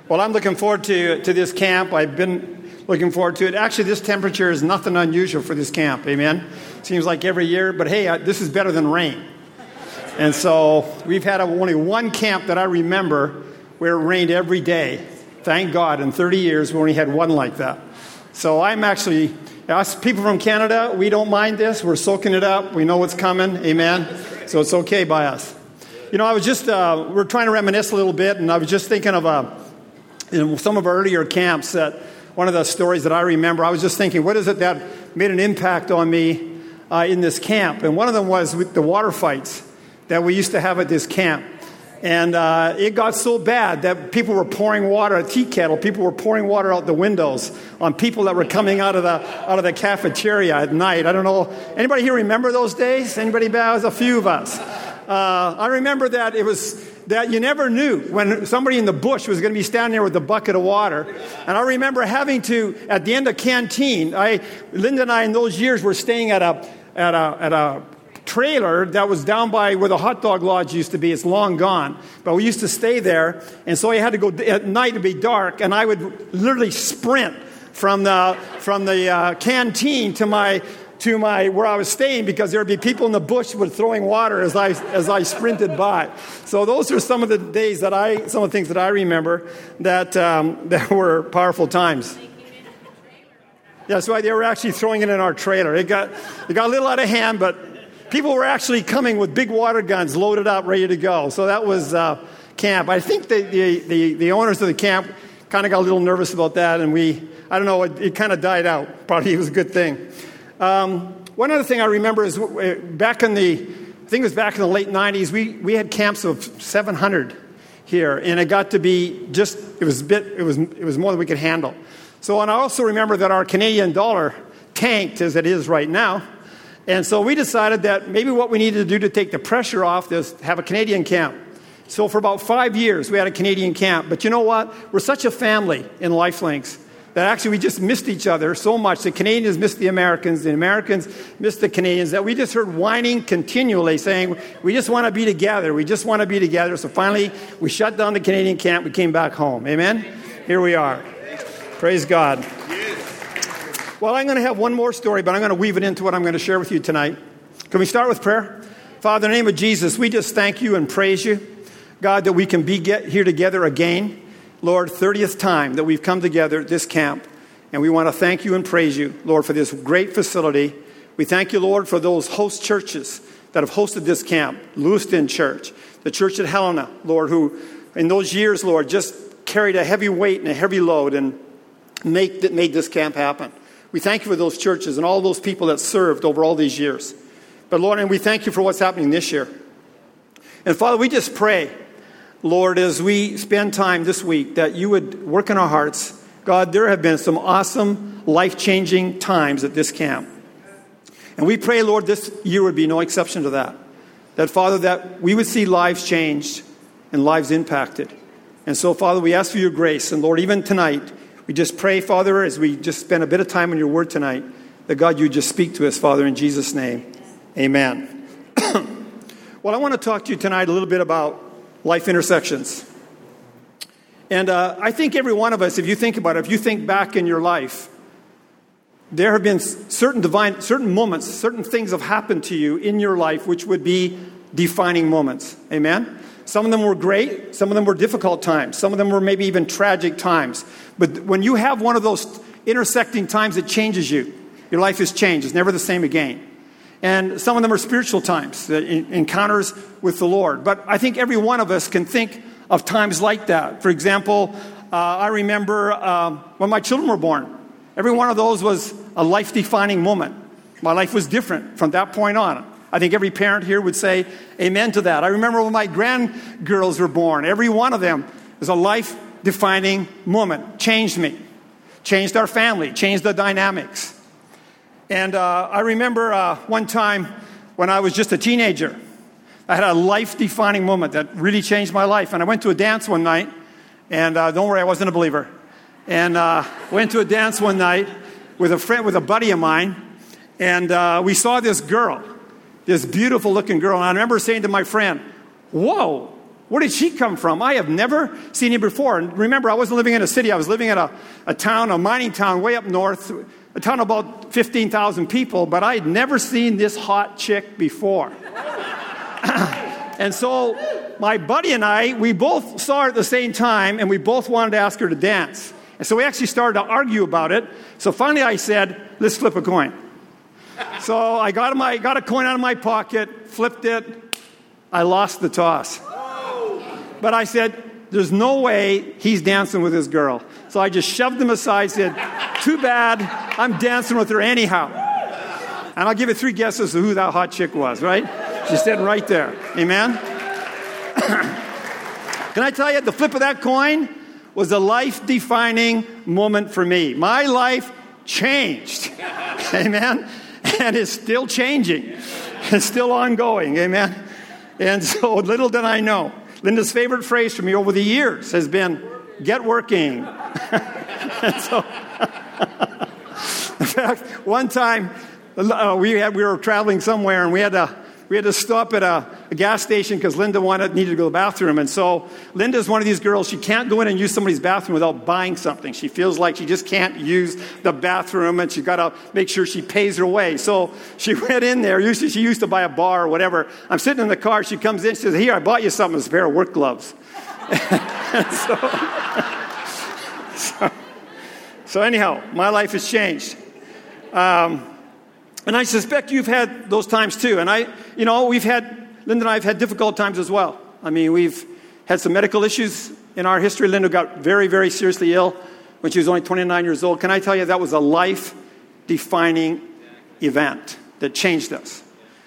Well, I'm looking forward to this camp. I've been looking forward to it. Actually, this temperature is nothing unusual for this camp. Amen. Seems like every year, but hey, this is better than rain. And so we've had only one camp that I remember where it rained every day. Thank God, in 30 years, we only had one like that. So I'm actually, us people from Canada, we don't mind this. We're soaking it up. We know what's coming. Amen. So it's okay by us. You know, I was just, we're trying to reminisce a little bit, and I was just thinking of some of our earlier camps, that one of the stories that I remember, I was just thinking, what is it that made an impact on me in this camp? And one of them was with the water fights that we used to have at this camp. And it got so bad that people were pouring water, a tea kettle, people were pouring water out the windows on people that were coming out of the cafeteria at night. I don't know, anybody here remember those days? Anybody? There's a few of us. I remember that it was that you never knew when somebody in the bush was going to be standing there with a bucket of water. And I remember having to, at the end of canteen, Linda and I in those years were staying at a trailer that was down by where the hot dog lodge used to be. It's long gone, but we used to stay there, and so I had to go at night to be dark, and I would literally sprint from the canteen to my where I was staying, because there would be people in the bush with throwing water as I sprinted by. So those are some of the days some of the things that I remember that were powerful times. Yeah, so they were actually throwing it in our trailer. It got a little out of hand, but people were actually coming with big water guns loaded up, ready to go. So that was camp. I think the owners of the camp kind of got a little nervous about that, and I don't know, it kind of died out. Probably it was a good thing. One other thing I remember is back in the late 90s, we had camps of 700 here, and it got to be it was more than we could handle. So, and I also remember that our Canadian dollar tanked as it is right now. And so we decided that maybe what we needed to do to take the pressure off is have a Canadian camp. So for about 5 years, we had a Canadian camp. But you know what? We're such a family in Lifelinks that actually we just missed each other so much. The Canadians missed the Americans missed the Canadians, that we just heard whining continually saying, we just want to be together. We just want to be together. So finally, we shut down the Canadian camp. We came back home. Amen? Here we are. Praise God. Well, I'm going to have one more story, but I'm going to weave it into what I'm going to share with you tonight. Can we start with prayer? Father, in the name of Jesus, we just thank you and praise you, God, that we can get here together again. Lord, 30th time that we've come together at this camp, and we want to thank you and praise you, Lord, for this great facility. We thank you, Lord, for those host churches that have hosted this camp, Lewiston Church, the church at Helena, Lord, who in those years, Lord, just carried a heavy weight and a heavy load and made this camp happen. We thank you for those churches and all those people that served over all these years. But Lord, and we thank you for what's happening this year. And Father, we just pray, Lord, as we spend time this week, that you would work in our hearts. God, there have been some awesome, life-changing times at this camp. And we pray, Lord, this year would be no exception to that. That, Father, that we would see lives changed and lives impacted. And so, Father, we ask for your grace. And Lord, even tonight, we just pray, Father, as we just spend a bit of time on your word tonight, that God, you just speak to us, Father, in Jesus' name. Amen. Well, I want to talk to you tonight a little bit about life intersections. And I think every one of us, if you think about it, if you think back in your life, there have been certain moments, certain things have happened to you in your life which would be defining moments. Amen? Some of them were great. Some of them were difficult times. Some of them were maybe even tragic times. But when you have one of those intersecting times, it changes you. Your life is changed. It's never the same again. And some of them are spiritual times, encounters with the Lord. But I think every one of us can think of times like that. For example, I remember when my children were born. Every one of those was a life-defining moment. My life was different from that point on. I think every parent here would say amen to that. I remember when my grandgirls were born. Every one of them was a life-defining moment. Changed me. Changed our family. Changed the dynamics. And I remember one time when I was just a teenager, I had a life-defining moment that really changed my life. And I went to a dance one night, and don't worry, I wasn't a believer. And went to a dance one night with a buddy of mine, and we saw this girl, this beautiful-looking girl. And I remember saying to my friend, "Whoa, where did she come from? I have never seen her before. And remember, I wasn't living in a city. I was living in a town, a mining town way up north, a town of about 15,000 people, but I had never seen this hot chick before. And so my buddy and I, we both saw her at the same time, and we both wanted to ask her to dance. And so we actually started to argue about it. So finally I said, let's flip a coin. So I got a coin out of my pocket, flipped it. I lost the toss. But I said, there's no way he's dancing with this girl. So I just shoved him aside, said, too bad, I'm dancing with her anyhow. And I'll give you 3 guesses of who that hot chick was, right? She's sitting right there. Amen? Can I tell you, the flip of that coin was a life-defining moment for me. My life changed. Amen? And it's still changing. It's still ongoing. Amen? And so little did I know. Linda's favorite phrase for me over the years has been, get working. And so, in fact, one time we were traveling somewhere and we had to stop at a gas station because Linda needed to go to the bathroom. And so Linda's one of these girls, she can't go in and use somebody's bathroom without buying something. She feels like she just can't use the bathroom and she's got to make sure she pays her way. So she went in there. Usually she used to buy a bar or whatever. I'm sitting in the car. She comes in. She says, here, I bought you something. It's a pair of work gloves. So anyhow, my life has changed. And I suspect you've had those times too. And Linda and I have had difficult times as well. I mean, we've had some medical issues in our history. Linda got very, very seriously ill when she was only 29 years old. Can I tell you, that was a life-defining event that changed us.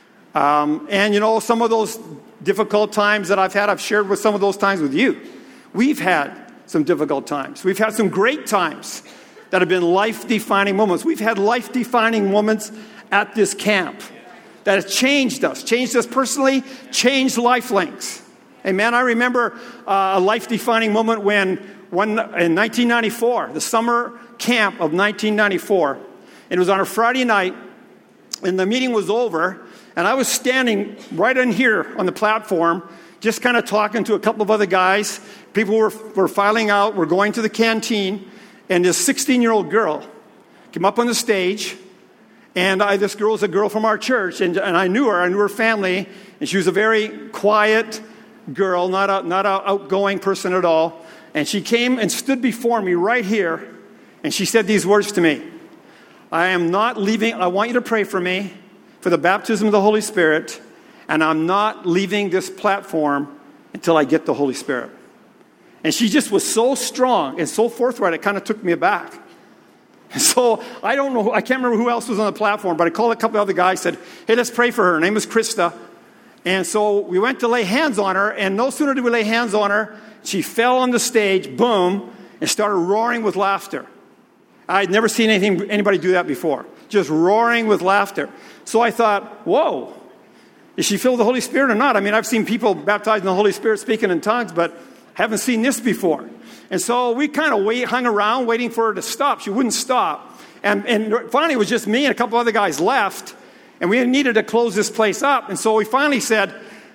And some of those difficult times that I've had, I've shared with some of those times with you. We've had some difficult times. We've had some great times that have been life-defining moments. We've had life-defining moments at this camp that has changed us personally, changed Lifelinks. Amen. I remember a life-defining moment when in 1994, the summer camp of 1994, it was on a Friday night, and the meeting was over, and I was standing right in here on the platform, just kind of talking to a couple of other guys. People were filing out, were going to the canteen, and this 16-year-old girl came up on the stage. And this girl was a girl from our church, and I knew her family, and she was a very quiet girl, not an outgoing person at all. And she came and stood before me right here, and she said these words to me, I am not leaving, I want you to pray for me, for the baptism of the Holy Spirit, and I'm not leaving this platform until I get the Holy Spirit. And she just was so strong and so forthright, it kind of took me aback. So I don't know, I can't remember who else was on the platform, but I called a couple of other guys, said, hey, let's pray for her. Her name was Krista. And so we went to lay hands on her, and no sooner did we lay hands on her, she fell on the stage, boom, and started roaring with laughter. I'd never seen anybody do that before, just roaring with laughter. So I thought, whoa, is she filled with the Holy Spirit or not? I mean, I've seen people baptized in the Holy Spirit speaking in tongues, but haven't seen this before. And so we kind of hung around waiting for her to stop. She wouldn't stop. And finally it was just me and a couple other guys left. And we needed to close this place up. And so we finally said,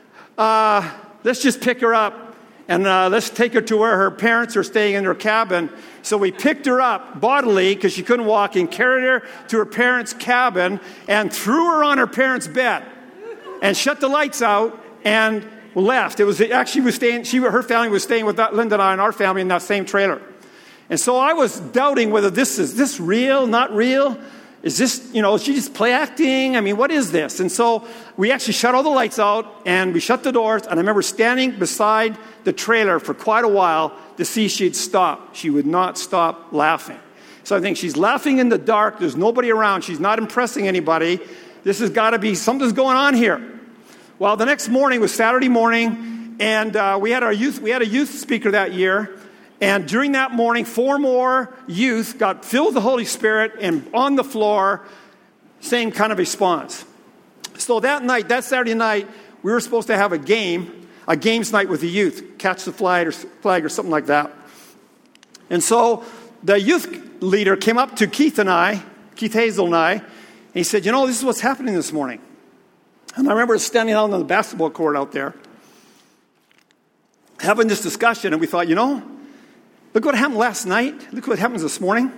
let's just pick her up. And let's take her to where her parents are staying in her cabin. So we picked her up bodily because she couldn't walk and carried her to her parents' cabin and threw her on her parents' bed and shut the lights out and left. It was actually her family was staying with Linda and I and our family in that same trailer. And so I was doubting whether is this real, not real? Is this, is she just play acting? I mean, what is this? And so we actually shut all the lights out and we shut the doors. And I remember standing beside the trailer for quite a while to see if she'd stop. She would not stop laughing. So I think she's laughing in the dark. There's nobody around. She's not impressing anybody. This has got to be, something's going on here. Well, the next morning was Saturday morning, and we had a youth speaker that year. And during that morning, 4 more youth got filled with the Holy Spirit and on the floor, same kind of response. So that Saturday night, we were supposed to have a games night with the youth, catch the flag or something like that. And so the youth leader came up to Keith Hazel and I, and he said, this is what's happening this morning. And I remember standing out on the basketball court out there. having this discussion, and we thought, look what happened last night. Look what happens this morning.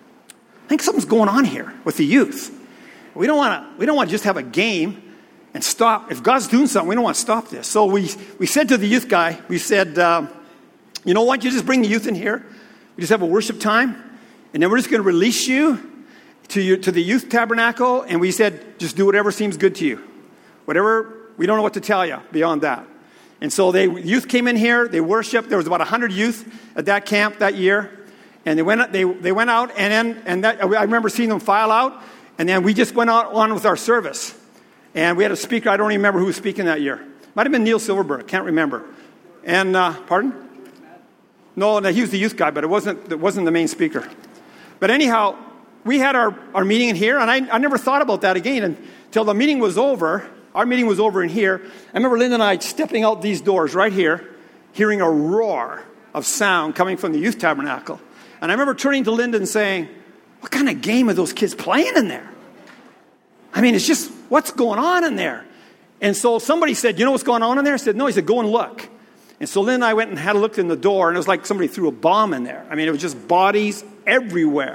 I think something's going on here with the youth. We don't want to just have a game and stop. If God's doing something, we don't want to stop this. So we said to the youth guy, we said, why don't you just bring the youth in here? We just have a worship time, and then we're just going to release you to the youth tabernacle, and we said, just do whatever seems good to you. Whatever, we don't know what to tell you beyond that. And so youth came in here, they worshiped. There was about 100 youth at that camp that year. And they went out, I remember seeing them file out, and then we just went on with our service. And we had a speaker, I don't even remember who was speaking that year. Might have been Neil Silverberg, can't remember. And, pardon? No, he was the youth guy, but it wasn't the main speaker. But anyhow, we had our meeting in here, and I never thought about that again until the meeting was over. Our meeting was over in here. I remember Linda and I stepping out these doors right here, hearing a roar of sound coming from the youth tabernacle. And I remember turning to Linda and saying, what kind of game are those kids playing in there? I mean, it's just, what's going on in there? And so somebody said, you know what's going on in there? I said, no. He said, go and look. And so Linda and I went and had a look in the door, and it was like somebody threw a bomb in there. I mean, it was just bodies everywhere.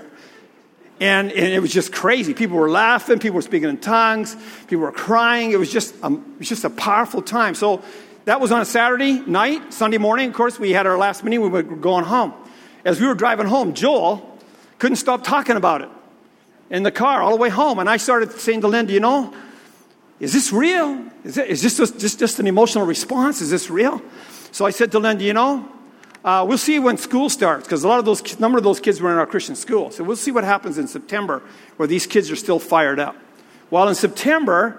And it was just crazy. People were laughing. People were speaking in tongues. People were crying. It was just a powerful time. So that was on a Saturday night. Sunday morning, of course, we had our last meeting. We were going home. As we were driving home, Joel couldn't stop talking about it in the car all the way home. And I started saying to Linda, is this real? Is this just an emotional response? Is this real? So I said to Linda, we'll see when school starts, because a number of those kids were in our Christian school. So we'll see what happens in September, where these kids are still fired up. Well, in September,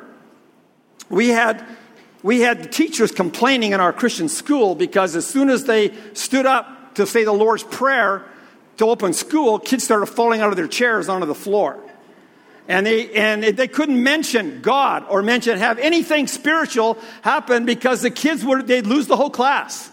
we had the teachers complaining in our Christian school because as soon as they stood up to say the Lord's Prayer to open school, kids started falling out of their chairs onto the floor. And they couldn't mention God or have anything spiritual happen because the kids they'd lose the whole class.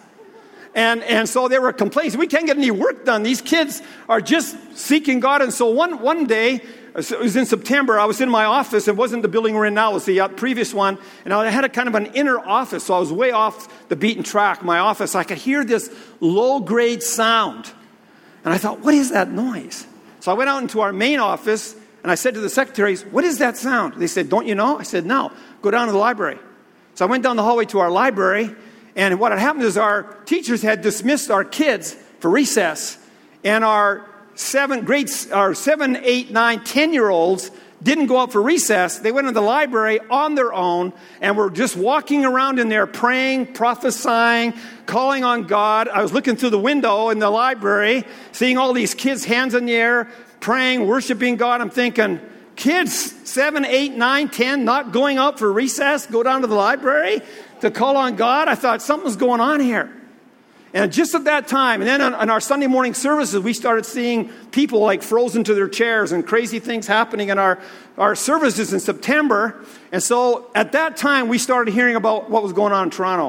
And so they were complaining, we can't get any work done. These kids are just seeking God. And so one day, it was in September, I was in my office. It wasn't the building we're in now, it was the previous one. And I had a kind of an inner office, so I was way off the beaten track, my office. I could hear this low-grade sound. And I thought, what is that noise? So I went out into our main office, and I said to the secretaries, what is that sound? They said, don't you know? I said, no, go down to the library. So I went down the hallway to our library, and what had happened is our teachers had dismissed our kids for recess, and our 7, 8, 9, 10-year-olds didn't go out for recess. They went to the library on their own and were just walking around in there praying, prophesying, calling on God. I was looking through the window in the library, seeing all these kids, hands in the air, praying, worshiping God. I'm thinking, kids 7, 8, 9, 10 not going out for recess, go down to the library to call on God? I thought something's going on here. And just at that time, and then on our Sunday morning services, we started seeing people like frozen to their chairs and crazy things happening in our services in September. And so at that time, we started hearing about what was going on in Toronto.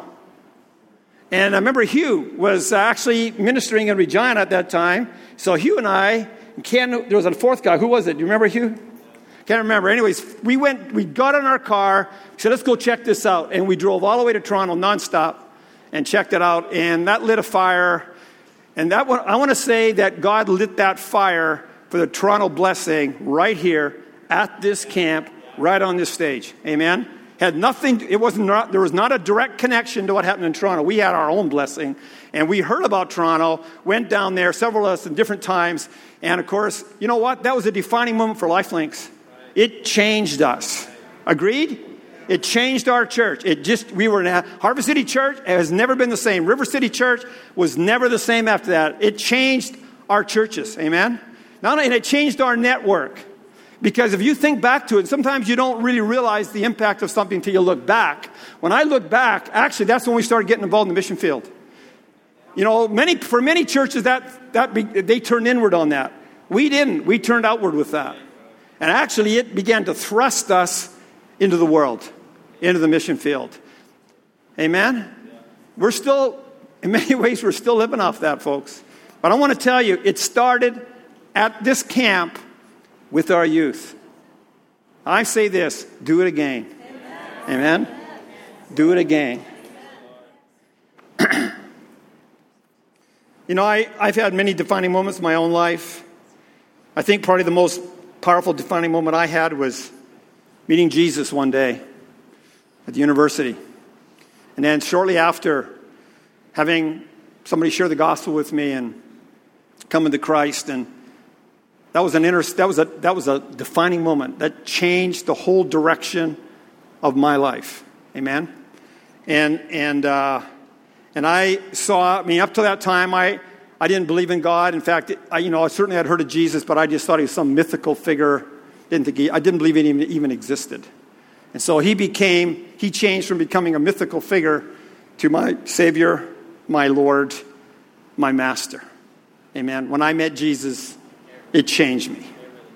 And I remember Hugh was actually ministering in Regina at that time. So Hugh and I, there was a fourth guy. Who was it? Do you remember Hugh? Can't remember. Anyways, we got in our car, said, let's go check this out. And we drove all the way to Toronto nonstop and checked it out. And that lit a fire. And I want to say that God lit that fire for the Toronto blessing right here at this camp, right on this stage. Amen? Had nothing, there was not a direct connection to what happened in Toronto. We had our own blessing. And we heard about Toronto, went down there, several of us in different times. And of course, you know what? That was a defining moment for LifeLinks. It changed us. Agreed? It changed our church. We were in Harvest City Church. It has never been the same. River City Church was never the same after that. It changed our churches. Amen? And it changed our network. Because if you think back to it, sometimes you don't really realize the impact of something until you look back. When I look back, actually, that's when we started getting involved in the mission field. You know, for many churches, they turned inward on that. We didn't. We turned outward with that. And actually, it began to thrust us into the world, into the mission field. Amen? We're still, in many ways, we're still living off that, folks. But I want to tell you, it started at this camp with our youth. I say this, do it again. Amen? Do it again. You know, I've had many defining moments in my own life. I think probably the most powerful defining moment I had was meeting Jesus one day at the university. And then shortly after, having somebody share the gospel with me and coming to Christ, and that was a defining moment that changed the whole direction of my life. Amen. And I saw. I mean, up to that time, I didn't believe in God. In fact, I certainly had heard of Jesus, but I just thought he was some mythical figure. I didn't believe he even existed. And so he changed from becoming a mythical figure to my Savior, my Lord, my Master. Amen. When I met Jesus, it changed me.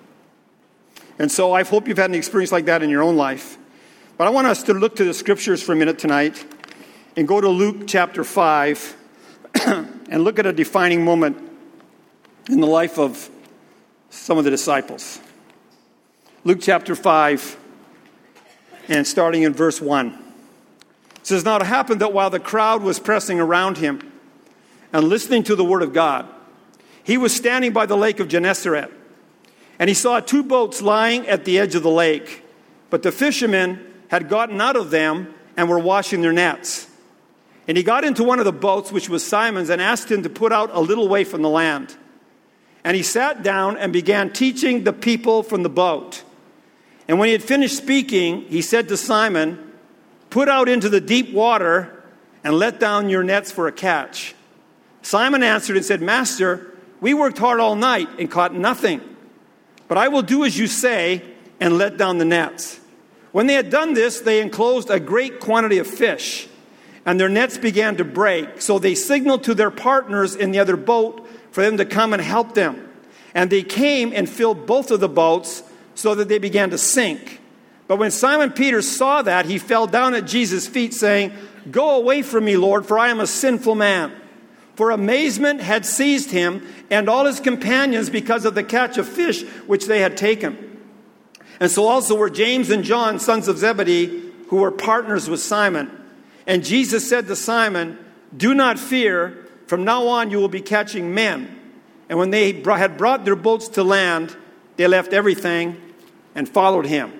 And so I hope you've had an experience like that in your own life. But I want us to look to the scriptures for a minute tonight and go to Luke chapter 5 and look at a defining moment in the life of some of the disciples. Luke chapter 5, and starting in verse 1. It says, "Now it happened that while the crowd was pressing around him and listening to the word of God, he was standing by the lake of Gennesaret. And he saw 2 boats lying at the edge of the lake, but the fishermen had gotten out of them and were washing their nets. And he got into one of the boats, which was Simon's, and asked him to put out a little way from the land. And he sat down and began teaching the people from the boat. And when he had finished speaking, he said to Simon, 'Put out into the deep water and let down your nets for a catch.' Simon answered and said, 'Master, we worked hard all night and caught nothing. But I will do as you say and let down the nets.' When they had done this, they enclosed a great quantity of fish, and their nets began to break. So they signaled to their partners in the other boat for them to come and help them. And they came and filled both of the boats so that they began to sink. But when Simon Peter saw that, he fell down at Jesus' feet, saying, 'Go away from me, Lord, for I am a sinful man.' For amazement had seized him and all his companions because of the catch of fish which they had taken. And so also were James and John, sons of Zebedee, who were partners with Simon. And Jesus said to Simon, 'Do not fear. From now on you will be catching men.' And when they had brought their boats to land, they left everything and followed him."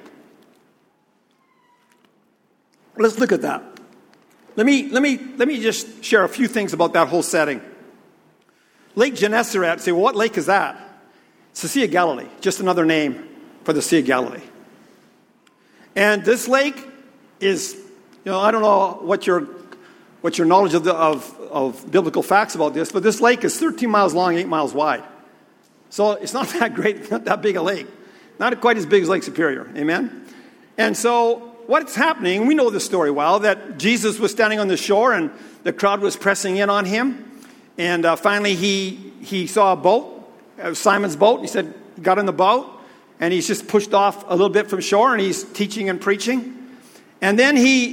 Let's look at that. Let me just share a few things about that whole setting. Lake Gennesaret. Say, well, what lake is that? It's the Sea of Galilee, just another name for the Sea of Galilee. And this lake is, I don't know what your knowledge of biblical facts about this, but this lake is 13 miles long, 8 miles wide. So it's not that great, not that big a lake. Not quite as big as Lake Superior. Amen? And so what's happening, we know this story well, that Jesus was standing on the shore and the crowd was pressing in on him. And finally he saw a boat, Simon's boat. He said, he got in the boat, and he's just pushed off a little bit from shore, and he's teaching and preaching. And then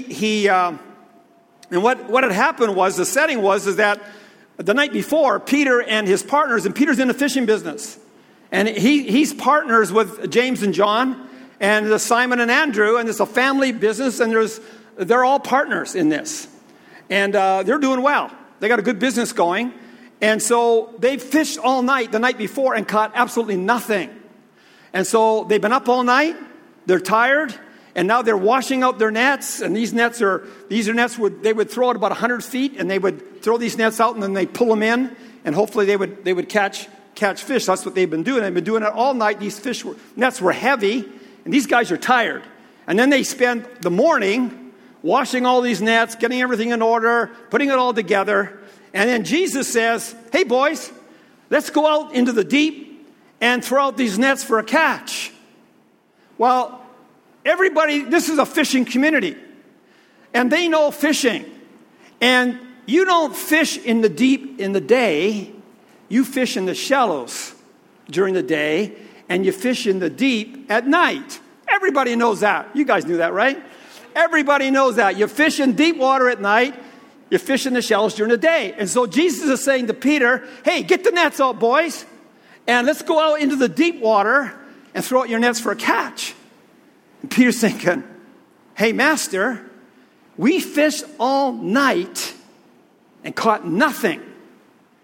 and what had happened was, the setting was that the night before, Peter and his partners, and Peter's in the fishing business, and he's partners with James and John, and Simon and Andrew, and it's a family business, and they're all partners in this. And they're doing well. They got a good business going. And so they fished all night the night before and caught absolutely nothing. And so they've been up all night. They're tired. And now they're washing out their nets. And these nets they would throw it about 100 feet, and they would throw these nets out, and then they pull them in, and hopefully they would catch fish. That's what they've been doing. They've been doing it all night. These nets were heavy, and these guys are tired. And then they spend the morning washing all these nets, getting everything in order, putting it all together. And then Jesus says, "Hey, boys, let's go out into the deep and throw out these nets for a catch." Well, everybody, this is a fishing community, and they know fishing. And you don't fish in the deep in the day. You fish in the shallows during the day, and you fish in the deep at night. Everybody knows that. You guys knew that, right? Everybody knows that. You fish in deep water at night. You fish in the shallows during the day. And so Jesus is saying to Peter, "Hey, get the nets out, boys, and let's go out into the deep water and throw out your nets for a catch." And Peter's thinking, "Hey, Master, we fished all night and caught nothing.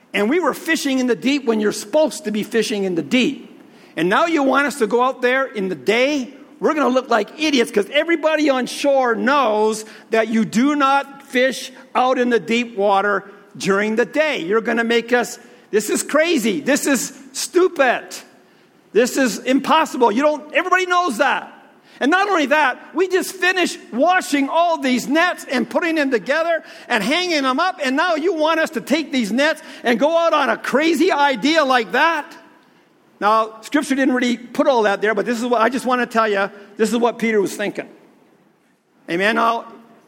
And we were fishing in the deep when you're supposed to be fishing in the deep. And now you want us to go out there in the day? We're going to look like idiots because everybody on shore knows that you do not fish out in the deep water during the day. You're going to make us, this is crazy. This is stupid. This is impossible. Everybody knows that. And not only that, we just finished washing all these nets and putting them together and hanging them up. And now you want us to take these nets and go out on a crazy idea like that? Now, Scripture didn't really put all that there, but this is what I just want to tell you. This is what Peter was thinking. Amen. Now,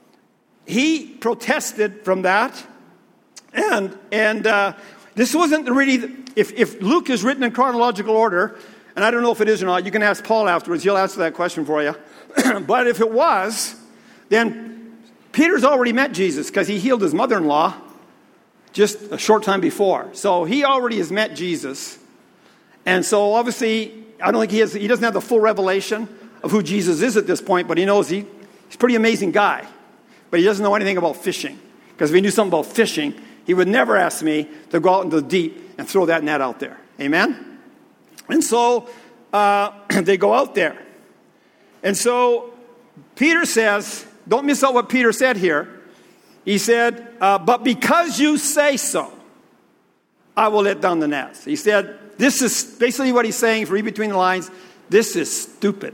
he protested from that. And this wasn't really, if Luke is written in chronological order, and I don't know if it is or not, you can ask Paul afterwards. He'll answer that question for you. But if it was, then Peter's already met Jesus because he healed his mother-in-law just a short time before. So he already has met Jesus. And so obviously, I don't think he doesn't have the full revelation of who Jesus is at this point, but he knows he's a pretty amazing guy. But he doesn't know anything about fishing. Because if he knew something about fishing, he would never ask me to go out into the deep and throw that net out there. Amen? And so they go out there. And so Peter says, don't miss out what Peter said here. He said, but because you say so, I will let down the nets. He said, this is basically what he's saying, if you read between the lines, this is stupid.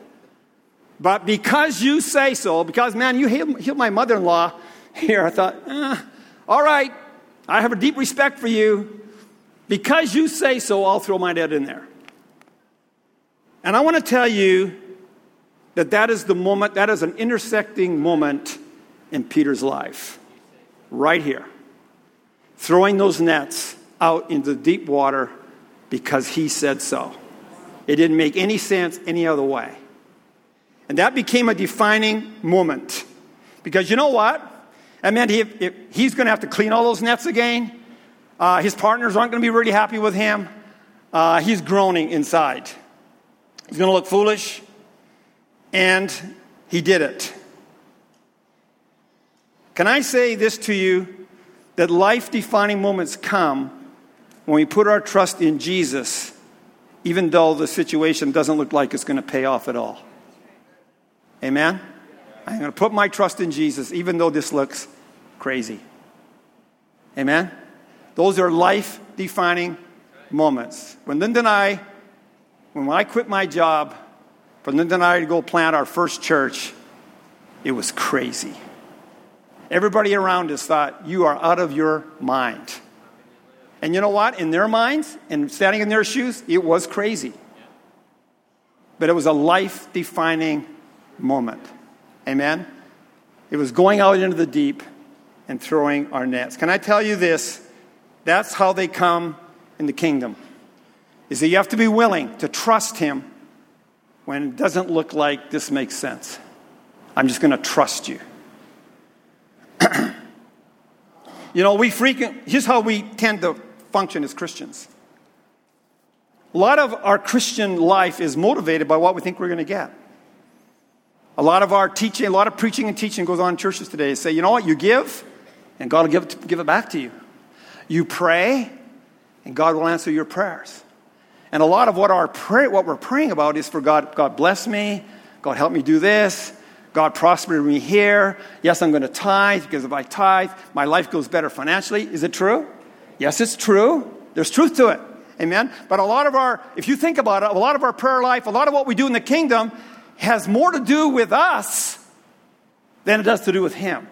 But because you say so, because, man, you healed my mother-in-law here, I thought, all right, I have a deep respect for you. Because you say so, I'll throw my net in there. And I want to tell you that is the moment, that is an intersecting moment in Peter's life. Right here. Throwing those nets out into the deep water because he said so. It didn't make any sense any other way. And that became a defining moment. Because you know what? That meant he's going to have to clean all those nets again. His partners aren't going to be really happy with him. He's groaning inside. He's going to look foolish. And he did it. Can I say this to you? That life-defining moments come when we put our trust in Jesus, even though the situation doesn't look like it's going to pay off at all. Amen? I'm going to put my trust in Jesus, even though this looks crazy. Amen? Those are life-defining moments. When I quit my job, for Linda and I to go plant our first church, it was crazy. Everybody around us thought, you are out of your mind. And you know what? In their minds, and standing in their shoes, it was crazy. But it was a life-defining moment. Amen? It was going out into the deep and throwing our nets. Can I tell you this? That's how they come in the kingdom. Is that you have to be willing to trust him when it doesn't look like this makes sense. I'm just going to trust you. You know, here's how we tend to function as Christians. A lot of our Christian life is motivated by what we think we're going to get. A lot of our teaching, a lot of preaching and teaching goes on in churches today. Say, you know what, you give, and God will give it back to you. You pray, and God will answer your prayers. And a lot of what we're praying about is for God bless me, God help me do this, God prosper me here. Yes, I'm going to tithe, because if I tithe, my life goes better financially. Is it true? Yes, it's true. There's truth to it. Amen? But if you think about it, a lot of our prayer life, a lot of what we do in the kingdom has more to do with us than it does to do with him.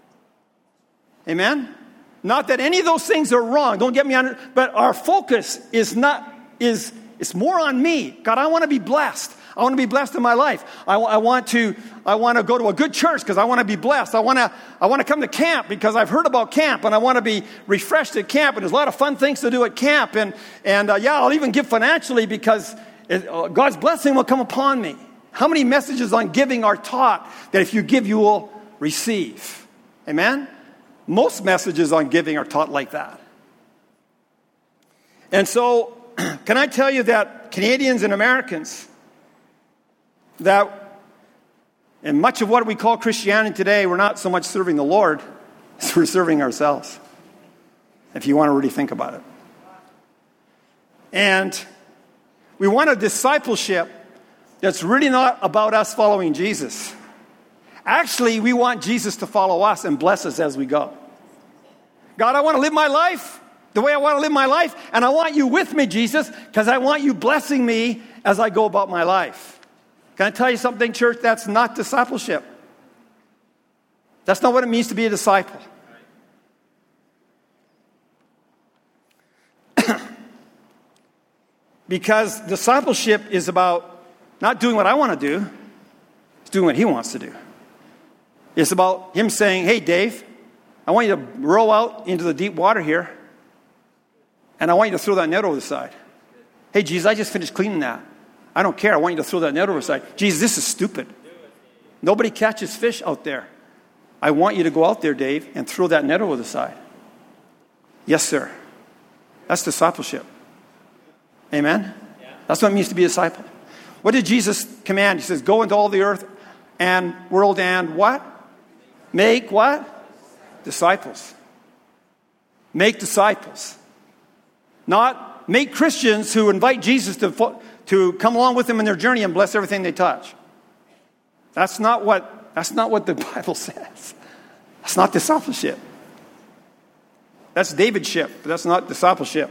Amen? Not that any of those things are wrong. Don't get me on it. But our focus is more on me. God, I want to be blessed. I want to be blessed in my life. I want to go to a good church because I want to be blessed. I want to come to camp because I've heard about camp and I want to be refreshed at camp. And there's a lot of fun things to do at camp. And I'll even give financially because God's blessing will come upon me. How many messages on giving are taught that if you give, you will receive? Amen? Most messages on giving are taught like that. And so, can I tell you that Canadians and Americans, that in much of what we call Christianity today, we're not so much serving the Lord as we're serving ourselves. if you want to really think about it. And we want a discipleship that's really not about us following Jesus. Actually, we want Jesus to follow us and bless us as we go. God, I want to live my life the way I want to live my life, and I want you with me, Jesus, because I want you blessing me as I go about my life. Can I tell you something, church? That's not discipleship. That's not what it means to be a disciple. Because discipleship is about not doing what I want to do, it's doing what he wants to do. It's about him saying, hey, Dave, I want you to row out into the deep water here, and I want you to throw that net over the side. Hey, Jesus, I just finished cleaning that. I don't care. I want you to throw that net over the side. Jesus, this is stupid. Nobody catches fish out there. I want you to go out there, Dave, and throw that net over the side. Yes, sir. That's discipleship. Amen? Yeah. That's what it means to be a disciple. What did Jesus command? He says, go into all the earth and world and what? Make what? Disciples. Make disciples. Not make Christians who invite Jesus to come along with them in their journey and bless everything they touch. That's not what the Bible says. That's not discipleship. That's Davidship, but that's not discipleship.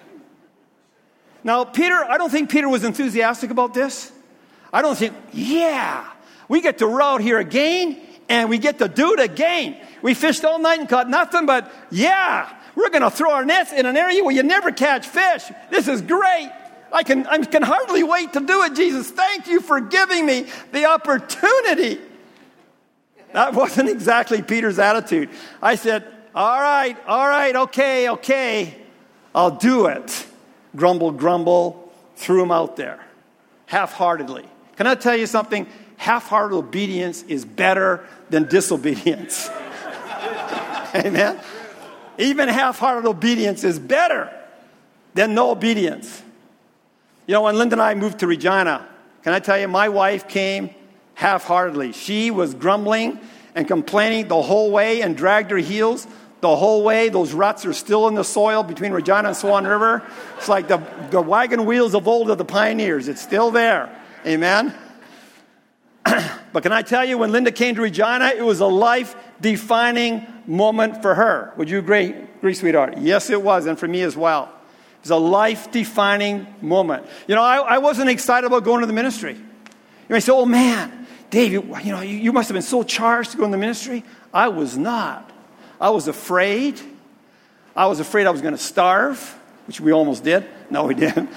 Now, I don't think Peter was enthusiastic about this. I don't think, yeah, we get to row out here again, and we get to do it again. We fished all night and caught nothing, but yeah, we're going to throw our nets in an area where you never catch fish. This is great. I can hardly wait to do it, Jesus. Thank you for giving me the opportunity. That wasn't exactly Peter's attitude. I said, all right, okay, I'll do it. Grumble, threw him out there, half-heartedly. Can I tell you something? Half-hearted obedience is better than disobedience. Amen? Even half-hearted obedience is better than no obedience. You know, when Linda and I moved to Regina, can I tell you, my wife came half-heartedly. She was grumbling and complaining the whole way and dragged her heels the whole way. Those ruts are still in the soil between Regina and Swan River. It's like the wagon wheels of old of the pioneers. It's still there. Amen? But can I tell you, when Linda came to Regina, it was a life-defining moment for her. Would you agree, sweetheart? Yes, it was, and for me as well. It was a life-defining moment. You know, I wasn't excited about going to the ministry. You may say, oh, man, Dave, you must have been so charged to go in the ministry. I was not. I was afraid. I was afraid I was going to starve, which we almost did. No, we didn't.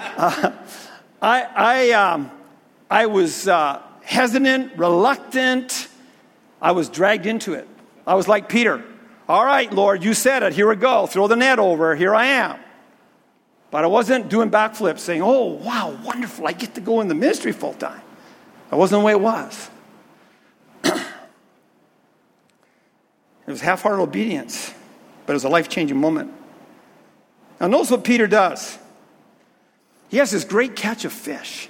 I was hesitant, reluctant. I was dragged into it. I was like Peter. All right, Lord, you said it. Here we go. Throw the net over. Here I am. But I wasn't doing backflips saying, oh, wow, wonderful. I get to go in the ministry full time. That wasn't the way it was. It was half-hearted obedience, but it was a life-changing moment. Now, notice what Peter does. He has this great catch of fish.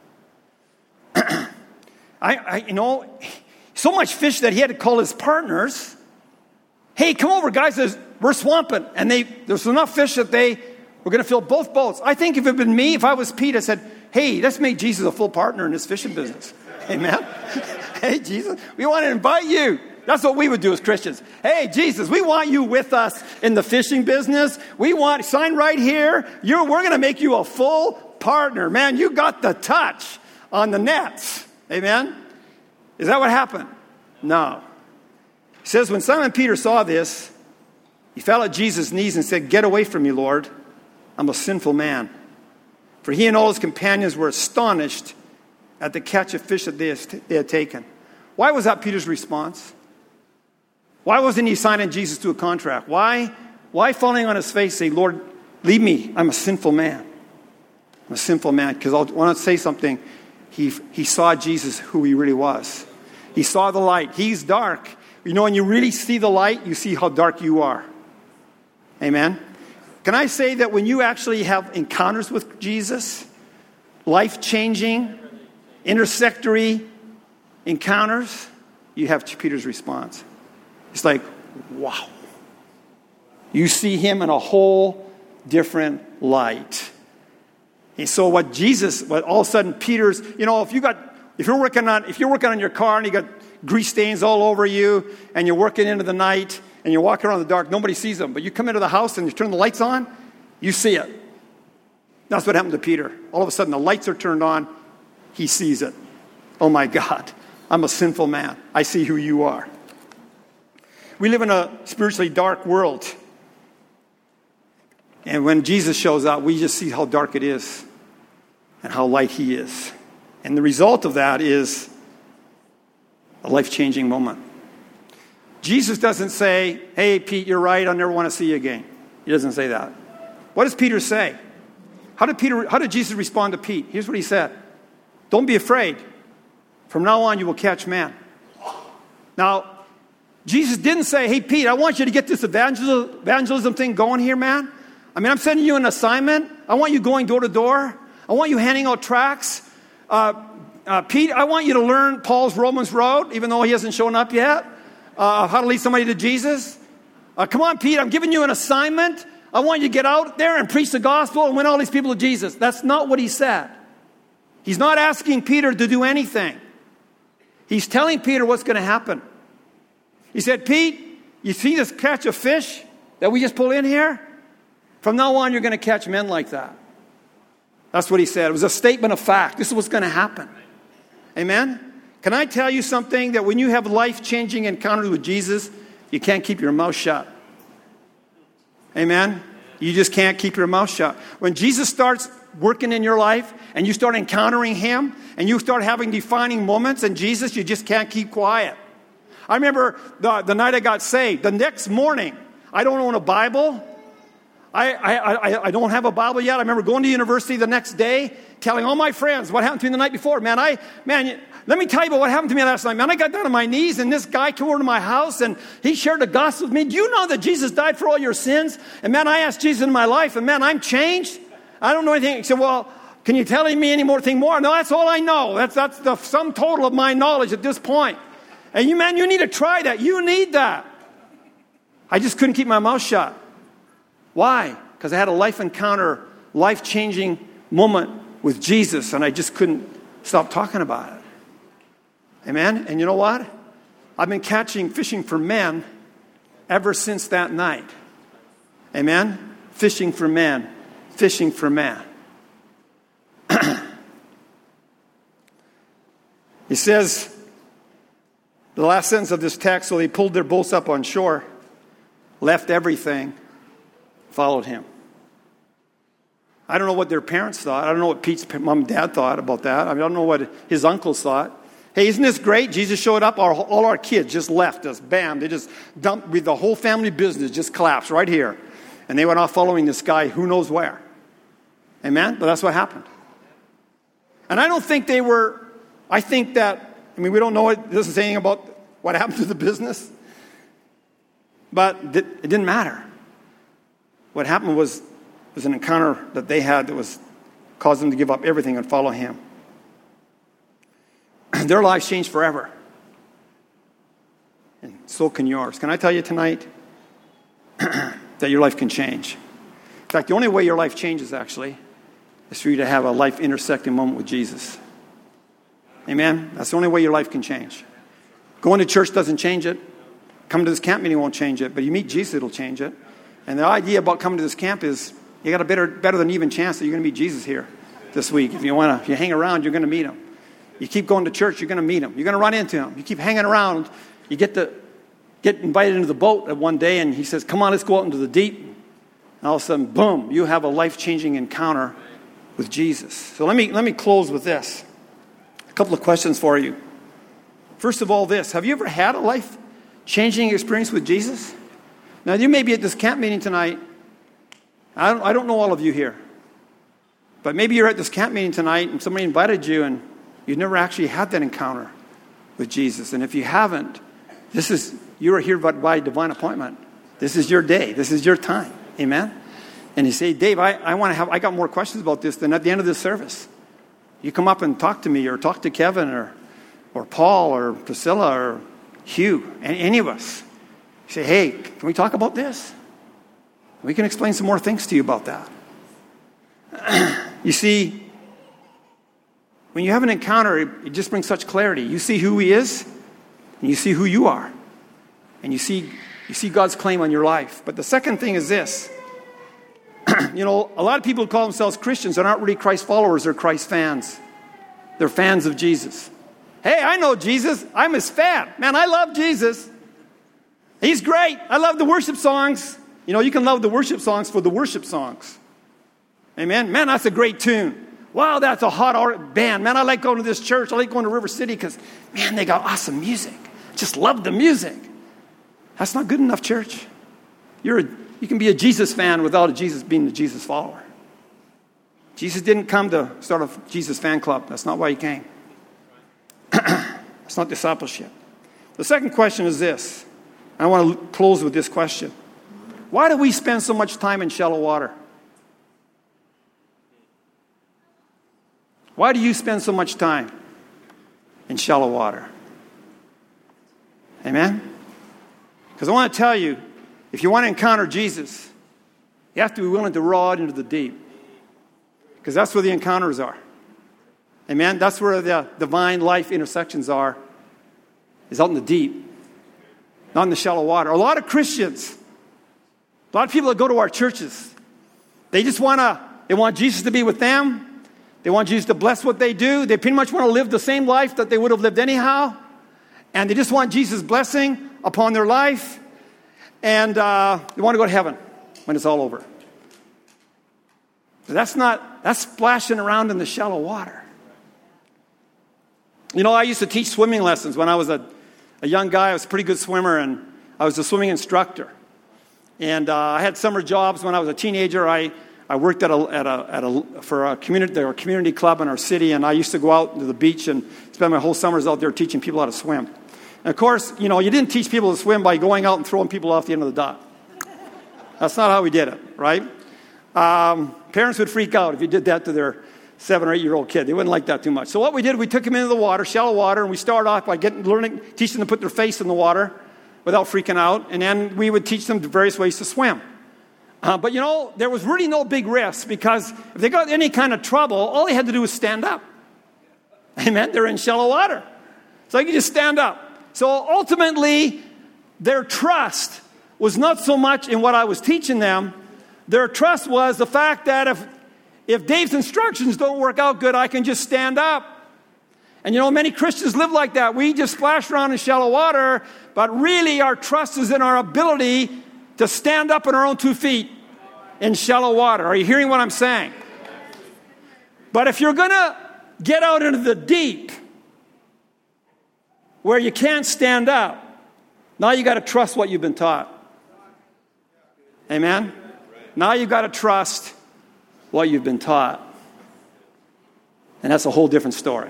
So much fish that he had to call his partners. Hey, come over, guys. We're swamping. And there's enough fish that they were going to fill both boats. I think if it had been me, if I was Pete, I said, hey, let's make Jesus a full partner in this fishing business. Amen? Hey, Jesus, we want to invite you. That's what we would do as Christians. Hey, Jesus, we want you with us in the fishing business. Sign right here. We're going to make you a full partner. Man, you got the touch on the nets. Amen? Is that what happened? No. It says, when Simon Peter saw this, he fell at Jesus' knees and said, get away from me, Lord. I'm a sinful man. For he and all his companions were astonished at the catch of fish that they had taken. Why was that Peter's response? Why wasn't he signing Jesus to a contract? Why falling on his face say, Lord, leave me. I'm a sinful man. I'm a sinful man. Because I want to say something. He saw Jesus who he really was. He saw the light. He's dark. You know, when you really see the light, you see how dark you are. Amen? Can I say that when you actually have encounters with Jesus, life-changing, intersectory encounters, you have Peter's response. It's like, wow. You see him in a whole different light. And so what all of a sudden Peter's, if you're working on your car and you got grease stains all over you and you're working into the night and you're walking around in the dark, nobody sees them. But you come into the house and you turn the lights on, you see it. That's what happened to Peter. All of a sudden the lights are turned on, he sees it. Oh my God, I'm a sinful man. I see who you are. We live in a spiritually dark world. And when Jesus shows up, we just see how dark it is and how light he is. And the result of that is a life-changing moment. Jesus doesn't say, hey, Pete, you're right, I never want to see you again. He doesn't say that. What does Peter say? How did Jesus respond to Pete? Here's what he said. Don't be afraid. From now on, you will catch men. Now, Jesus didn't say, hey, Pete, I want you to get this evangelism thing going here, man. I'm sending you an assignment. I want you going door to door. I want you handing out tracts. Pete, I want you to learn Paul's Romans Road, even though he hasn't shown up yet. How to lead somebody to Jesus. Come on, Pete, I'm giving you an assignment. I want you to get out there and preach the gospel and win all these people to Jesus. That's not what he said. He's not asking Peter to do anything. He's telling Peter what's going to happen. He said, Pete, you see this catch of fish that we just pulled in here? From now on, you're going to catch men like that. That's what he said. It was a statement of fact. This is what's going to happen. Amen? Can I tell you something? That when you have life-changing encounters with Jesus, you can't keep your mouth shut. Amen? You just can't keep your mouth shut. When Jesus starts working in your life and you start encountering him and you start having defining moments in Jesus, you just can't keep quiet. I remember the night I got saved. The next morning, I don't own a Bible. I don't have a Bible yet. I remember going to university the next day, telling all my friends what happened to me the night before. Man, let me tell you about what happened to me last night. Man, I got down on my knees, and this guy came over to my house, and he shared the gospel with me. Do you know that Jesus died for all your sins? And man, I asked Jesus in my life, and man, I'm changed. I don't know anything. He said, well, can you tell me any more? No, that's all I know. That's the sum total of my knowledge at this point. And you need to try that. You need that. I just couldn't keep my mouth shut. Why? Because I had a life encounter, life-changing moment with Jesus, and I just couldn't stop talking about it. Amen? And you know what? I've been fishing for men ever since that night. Amen? Fishing for men. Fishing for men. He says, the last sentence of this text, so they pulled their boats up on shore, left everything, followed him. I don't know what their parents thought. I don't know what Pete's mom and dad thought about that. I don't know what his uncles thought. Hey, isn't this great? Jesus showed up. All our kids just left us. Bam. They just dumped the whole family business, just collapsed right here. And they went off following this guy who knows where. Amen? But that's what happened. And I don't think they were, I think that, we don't know it doesn't say anything about what happened to the business. But it didn't matter. What happened was an encounter that they had that caused them to give up everything and follow him. Their lives changed forever. And so can yours. Can I tell you tonight that your life can change? In fact, the only way your life changes, actually, is for you to have a life intersecting moment with Jesus. Amen? That's the only way your life can change. Going to church doesn't change it. Coming to this camp meeting won't change it. But you meet Jesus, it'll change it. And the idea about coming to this camp is you got a better than even chance that you're going to meet Jesus here this week. If you hang around, you're going to meet him. You keep going to church, you're going to meet him. You're going to run into him. You keep hanging around, you get invited into the boat at one day, and he says, come on, let's go out into the deep. And all of a sudden, boom, you have a life-changing encounter with Jesus. So let me close with this. A couple of questions for you. First of all, this. Have you ever had a life-changing experience with Jesus? Now, you may be at this camp meeting tonight. I don't know all of you here. But maybe you're at this camp meeting tonight and somebody invited you and you've never actually had that encounter with Jesus. And if you haven't, you are here by divine appointment. This is your day. This is your time. Amen? And you say, Dave, I got more questions about this than at the end of this service. You come up and talk to me or talk to Kevin or Paul or Priscilla or Hugh, any of us. You say, hey, can we talk about this? We can explain some more things to you about that. You see, when you have an encounter, it just brings such clarity. You see who he is, and you see who you are. And you see God's claim on your life. But the second thing is this. A lot of people who call themselves Christians are not really Christ followers, they're Christ fans. They're fans of Jesus. Hey, I know Jesus. I'm his fan. Man, I love Jesus. He's great. I love the worship songs. You can love the worship songs for the worship songs. Amen. Man, that's a great tune. Wow, that's a hot band. Man, I like going to this church. I like going to River City because, man, they got awesome music. Just love the music. That's not good enough, church. You can be a Jesus fan without being a Jesus follower. Jesus didn't come to start a Jesus fan club. That's not why he came. It's not discipleship. The second question is this. I want to close with this question. Why do we spend so much time in shallow water? Why do you spend so much time in shallow water? Amen? Because I want to tell you, if you want to encounter Jesus, you have to be willing to row out into the deep. Because that's where the encounters are. Amen? That's where the divine life intersections are, is out in the deep, not in the shallow water. A lot of Christians, a lot of people that go to our churches, they want Jesus to be with them. They want Jesus to bless what they do. They pretty much want to live the same life that they would have lived anyhow. And they just want Jesus' blessing upon their life. And they want to go to heaven when it's all over. But that's splashing around in the shallow water. I used to teach swimming lessons when I was a young guy. I was a pretty good swimmer, and I was a swimming instructor. And I had summer jobs when I was a teenager. I worked for a community club in our city, and I used to go out to the beach and spend my whole summers out there teaching people how to swim. And of course, you didn't teach people to swim by going out and throwing people off the end of the dock. That's not how we did it, right? Parents would freak out if you did that to their 7 or 8-year-old kid. They wouldn't like that too much. So what we did, we took them into the water, shallow water, and we started off by teaching them to put their face in the water without freaking out. And then we would teach them the various ways to swim. But there was really no big risk, because if they got any kind of trouble, all they had to do was stand up. Amen? They're in shallow water. So you can just stand up. So ultimately, their trust was not so much in what I was teaching them. Their trust was the fact that if Dave's instructions don't work out good, I can just stand up. And many Christians live like that. We just splash around in shallow water, but really our trust is in our ability to stand up on our own 2 feet in shallow water. Are you hearing what I'm saying? But if you're going to get out into the deep where you can't stand up, now you got to trust what you've been taught. Amen? Now you've got to trust what you've been taught. And that's a whole different story.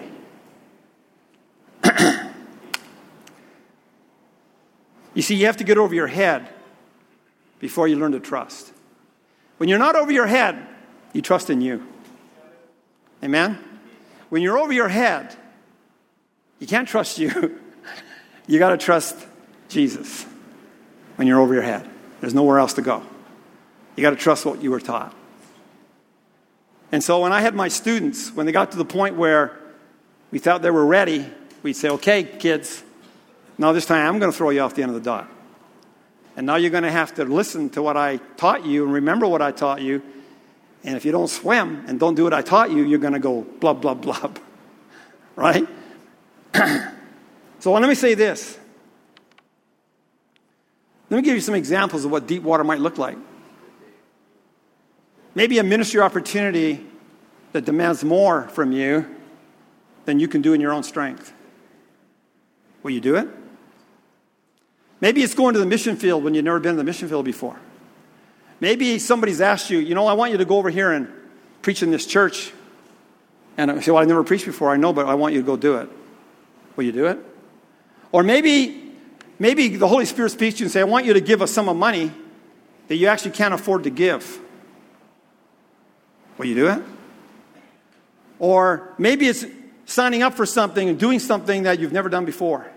You see, you have to get over your head before you learn to trust. When you're not over your head, you trust in you. Amen? When you're over your head, you can't trust you. You got to trust Jesus when you're over your head. There's nowhere else to go. You got to trust what you were taught. And so when I had my students, when they got to the point where we thought they were ready, we'd say, okay, kids, now this time I'm going to throw you off the end of the dock. And now you're going to have to listen to what I taught you and remember what I taught you. And if you don't swim and don't do what I taught you, you're going to go blub, blub, blub. Right? So let me say this. Let me give you some examples of what deep water might look like. Maybe a ministry opportunity that demands more from you than you can do in your own strength. Will you do it? Maybe it's going to the mission field when you've never been to the mission field before. Maybe somebody's asked you, I want you to go over here and preach in this church. And I say, well, I've never preached before. I know, but I want you to go do it. Will you do it? Or maybe the Holy Spirit speaks to you and say, I want you to give a sum of money that you actually can't afford to give. Will you do it? Or maybe it's signing up for something and doing something that you've never done before.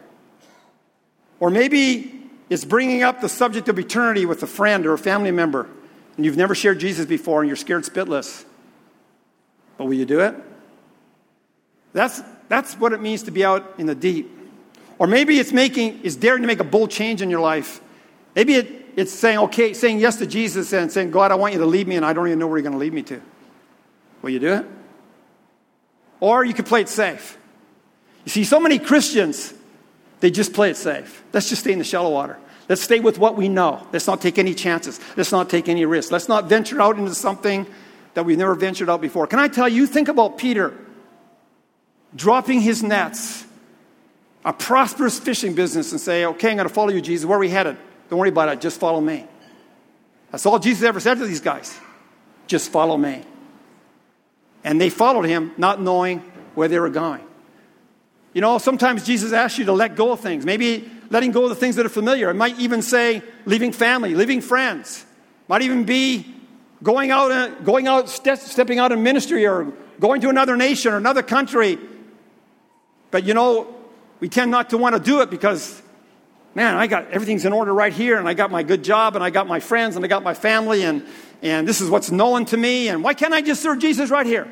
Or maybe it's bringing up the subject of eternity with a friend or a family member and you've never shared Jesus before and you're scared spitless. But will you do it? That's what it means to be out in the deep. Or maybe it's daring to make a bold change in your life. Maybe it's saying yes to Jesus and saying, God, I want you to lead me, and I don't even know where you're going to lead me to. Will you do it? Or you could play it safe. You see, so many Christians, they just play it safe. Let's just stay in the shallow water. Let's stay with what we know. Let's not take any chances. Let's not take any risks. Let's not venture out into something that we've never ventured out before. Can I tell you, think about Peter dropping his nets, a prosperous fishing business, and say, okay, I'm going to follow you, Jesus. Where are we headed? Don't worry about it. Just follow me. That's all Jesus ever said to these guys. Just follow me. And they followed him, not knowing where they were going. You know, sometimes Jesus asks you to let go of things. Maybe letting go of the things that are familiar. It might even say leaving family, leaving friends. Might even be stepping out in ministry, or going to another nation or another country. But you know, we tend not to want to do it because, man, everything's in order right here, and I got my good job, and I got my friends, and I got my family, and this is what's known to me, and why can't I just serve Jesus right here?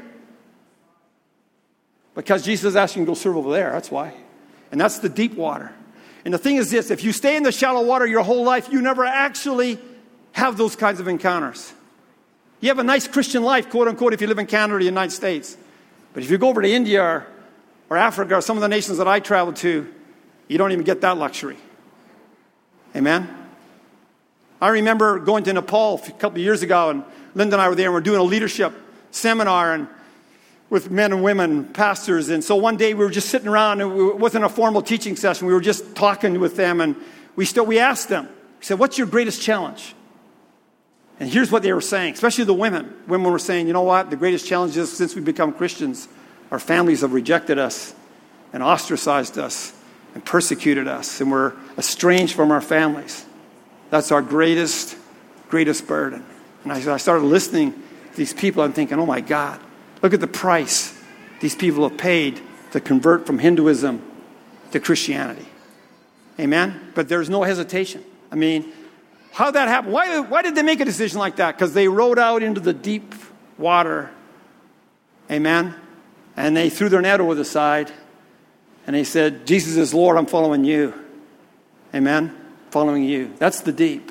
Because Jesus is asking you to go serve over there, that's why. And that's the deep water. And the thing is this, if you stay in the shallow water your whole life, you never actually have those kinds of encounters. You have a nice Christian life, quote unquote, if you live in Canada or the United States. But if you go over to India or Africa or some of the nations that I traveled to, you don't even get that luxury. Amen? I remember going to Nepal a couple of years ago, and Linda and I were there, and we were doing a leadership seminar and with men and women, pastors. And so one day we were just sitting around, and it wasn't a formal teaching session. We were just talking with them, and we asked them, we said, what's your greatest challenge? And here's what they were saying, especially the women. Women were saying, you know what? The greatest challenge is since we become Christians, our families have rejected us and ostracized us and persecuted us, and we're estranged from our families. That's our greatest burden. And I started listening to these people. I'm thinking, oh my God, look at the price these people have paid to convert from Hinduism to Christianity. Amen? But there's no hesitation. I mean, how'd that happen? Why did they make a decision like that? Because they rode out into the deep water. Amen? And they threw their net over the side. And they said, Jesus is Lord, I'm following you. Amen? Following you. That's the deep.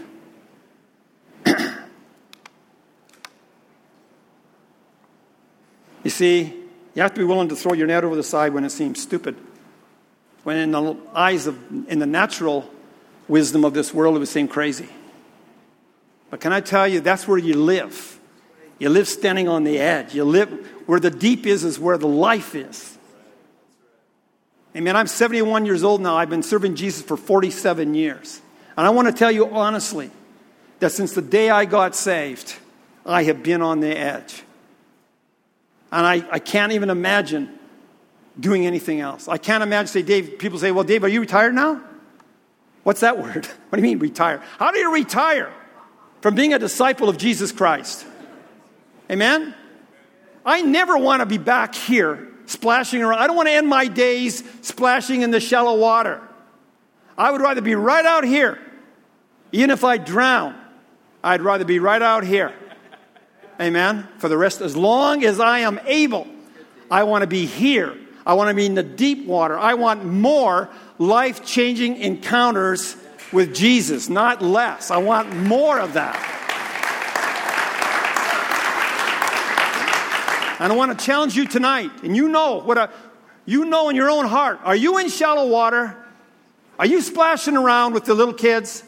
You see, you have to be willing to throw your net over the side when it seems stupid. When in the natural wisdom of this world, it would seem crazy. But can I tell you, that's where you live. You live standing on the edge. You live where the deep is where the life is. Amen. I'm 71 years old now. I've been serving Jesus for 47 years. And I want to tell you honestly that since the day I got saved, I have been on the edge. And I can't even imagine doing anything else. I can't imagine, people say, well, Dave, are you retired now? What's that word? What do you mean retire? How do you retire from being a disciple of Jesus Christ? Amen? I never want to be back here splashing around. I don't want to end my days splashing in the shallow water. I would rather be right out here. Even if I drown, I'd rather be right out here. Amen? For the rest, as long as I am able, I want to be here. I want to be in the deep water. I want more life-changing encounters with Jesus, not less. I want more of that. And I want to challenge you tonight. And you know in your own heart, are you in shallow water? Are you splashing around with the little kids?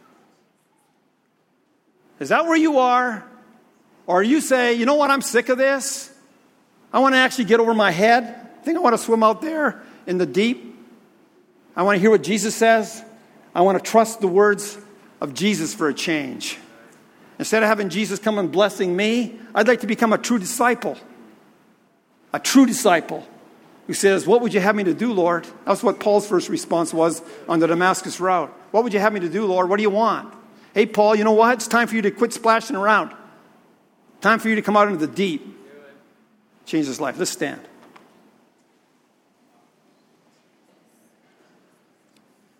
Is that where you are? Or you say, you know what, I'm sick of this. I want to actually get over my head. I think I want to swim out there in the deep. I want to hear what Jesus says. I want to trust the words of Jesus for a change. Instead of having Jesus come and blessing me, I'd like to become a true disciple. A true disciple who says, what would you have me to do, Lord? That's what Paul's first response was on the Damascus route. What would you have me to do, Lord? What do you want? Hey, Paul, you know what? It's time for you to quit splashing around. Time for you to come out into the deep. Change his life. Let's stand.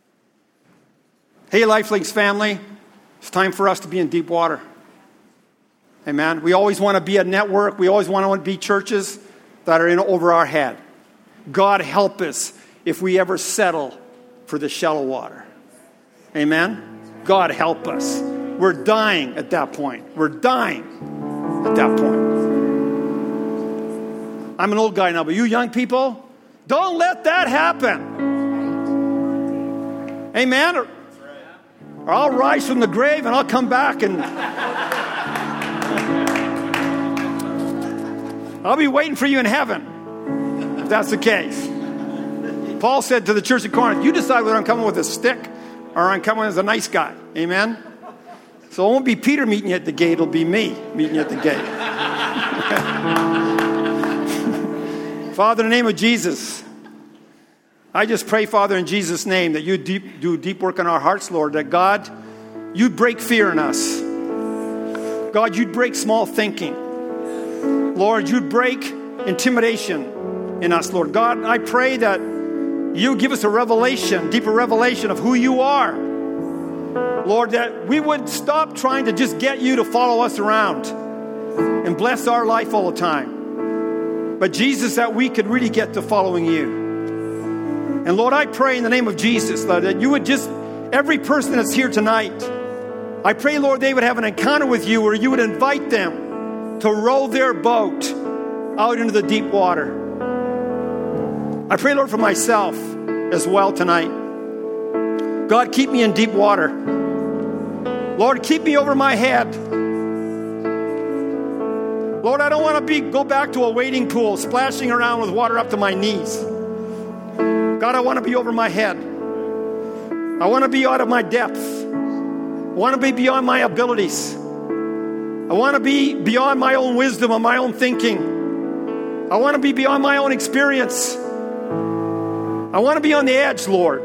Hey, Lifelinks family. It's time for us to be in deep water. Amen. We always want to be a network. We always want to be churches that are in over our head. God help us if we ever settle for the shallow water. Amen. God help us. We're dying at that point. We're dying at that point. I'm an old guy now, but you young people, don't let that happen. Amen. Or I'll rise from the grave and I'll come back and I'll be waiting for you in heaven, if that's the case. Paul said to the church at Corinth, you decide whether I'm coming with a stick or I'm coming as a nice guy. Amen? So it won't be Peter meeting you at the gate. It'll be me meeting you at the gate. Father, in the name of Jesus, I just pray, Father, in Jesus' name, that you do deep work in our hearts, Lord, that God, you'd break fear in us. God, you'd break small thinking. Lord, you'd break intimidation in us, Lord. God, I pray that you give us a revelation, deeper revelation of who you are. Lord, that we would stop trying to just get you to follow us around and bless our life all the time. But Jesus, that we could really get to following you. And Lord, I pray in the name of Jesus, Lord, that you would just, every person that's here tonight, I pray, Lord, they would have an encounter with you where you would invite them to row their boat out into the deep water. I pray, Lord, for myself as well tonight. God, keep me in deep water. Lord, keep me over my head. Lord, I don't want to go back to a wading pool, splashing around with water up to my knees. God, I want to be over my head. I want to be out of my depth. I want to be beyond my abilities. I want to be beyond my own wisdom and my own thinking. I want to be beyond my own experience. I want to be on the edge, Lord.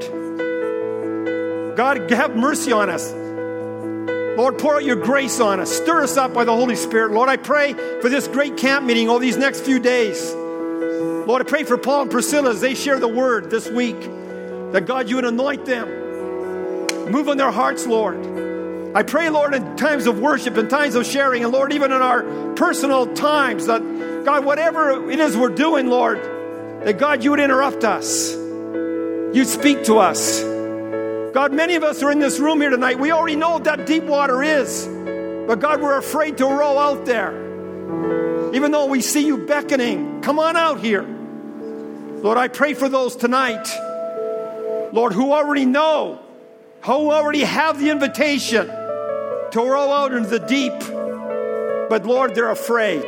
God, have mercy on us. Lord, pour out your grace on us. Stir us up by the Holy Spirit. Lord, I pray for this great camp meeting over these next few days. Lord, I pray for Paul and Priscilla as they share the word this week, that God, you would anoint them. Move on their hearts, Lord. I pray, Lord, in times of worship, in times of sharing, and Lord, even in our personal times, that God, whatever it is we're doing, Lord, that God, you would interrupt us. You'd speak to us. God, many of us are in this room here tonight. We already know what that deep water is. But God, we're afraid to row out there. Even though we see you beckoning, come on out here. Lord, I pray for those tonight, Lord, who already know, who already have the invitation to row out into the deep. But Lord, they're afraid.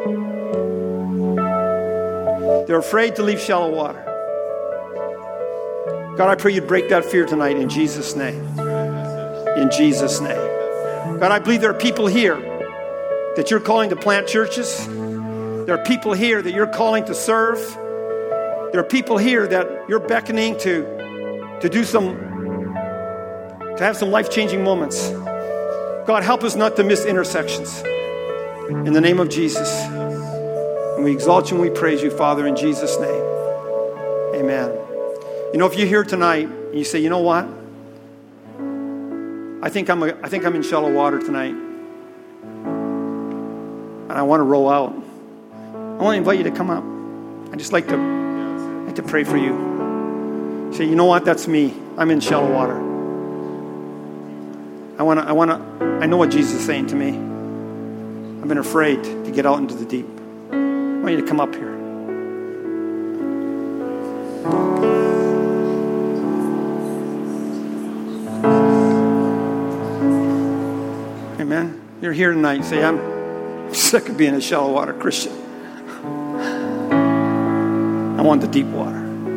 They're afraid to leave shallow water. God, I pray you'd break that fear tonight in Jesus' name. In Jesus' name. God, I believe there are people here that you're calling to plant churches. There are people here that you're calling to serve. There are people here that you're beckoning to have some life-changing moments. God, help us not to miss intersections. In the name of Jesus. And we exalt you and we praise you, Father, in Jesus' name. Amen. You know, if you're here tonight and you say, you know what? I think I'm in shallow water tonight. And I want to roll out. I want to invite you to come up. I'd just like to pray for you. Say, you know what? That's me. I'm in shallow water. I know what Jesus is saying to me. I've been afraid to get out into the deep. I want you to come up here. Amen. You're here tonight. You say, I'm sick of being a shallow water Christian. I want the deep water.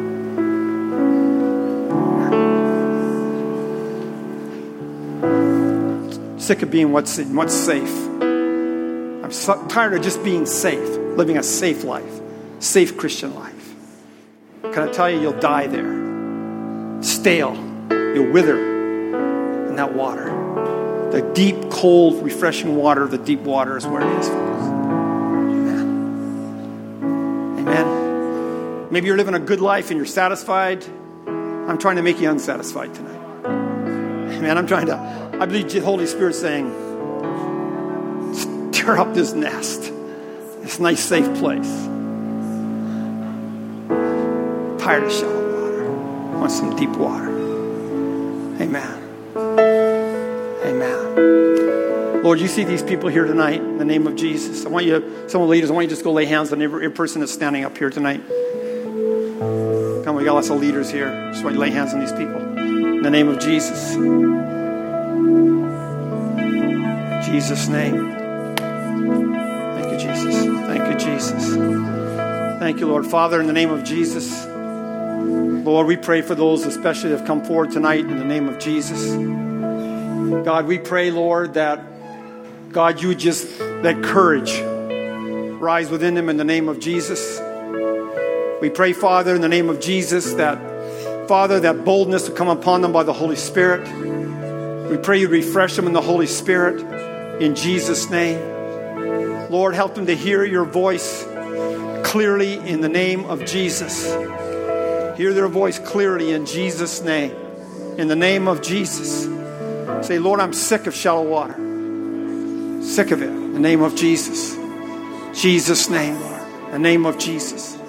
Sick of being what's safe. I'm so tired of just being safe, living a safe life, safe Christian life. Can I tell you, you'll die there. Stale. You'll wither in that water. The deep, cold, refreshing water of the deep water is where it is, folks. Amen. Amen. Maybe you're living a good life and you're satisfied. I'm trying to make you unsatisfied tonight. Amen. I believe the Holy Spirit's saying, tear up this nest, this nice, safe place. Tired of shallow water. Want some deep water. Amen. Amen. Lord, you see these people here tonight in the name of Jesus. I want you, some of the leaders, I want you to just go lay hands on every person that's standing up here tonight. Come on, we got lots of leaders here. Just want you to lay hands on these people. In the name of Jesus. In Jesus' name. Thank you, Jesus. Thank you, Jesus. Thank you, Lord. Father, in the name of Jesus, Lord, we pray for those especially that have come forward tonight in the name of Jesus. God, we pray, Lord, that, God, you would just let courage rise within them in the name of Jesus. We pray, Father, in the name of Jesus, that, Father, that boldness would come upon them by the Holy Spirit. We pray you refresh them in the Holy Spirit in Jesus' name. Lord, help them to hear your voice clearly in the name of Jesus. Hear their voice clearly in Jesus' name. In the name of Jesus. Say, Lord, I'm sick of shallow water. Sick of it. In the name of Jesus. Jesus' name, Lord. In the name of Jesus.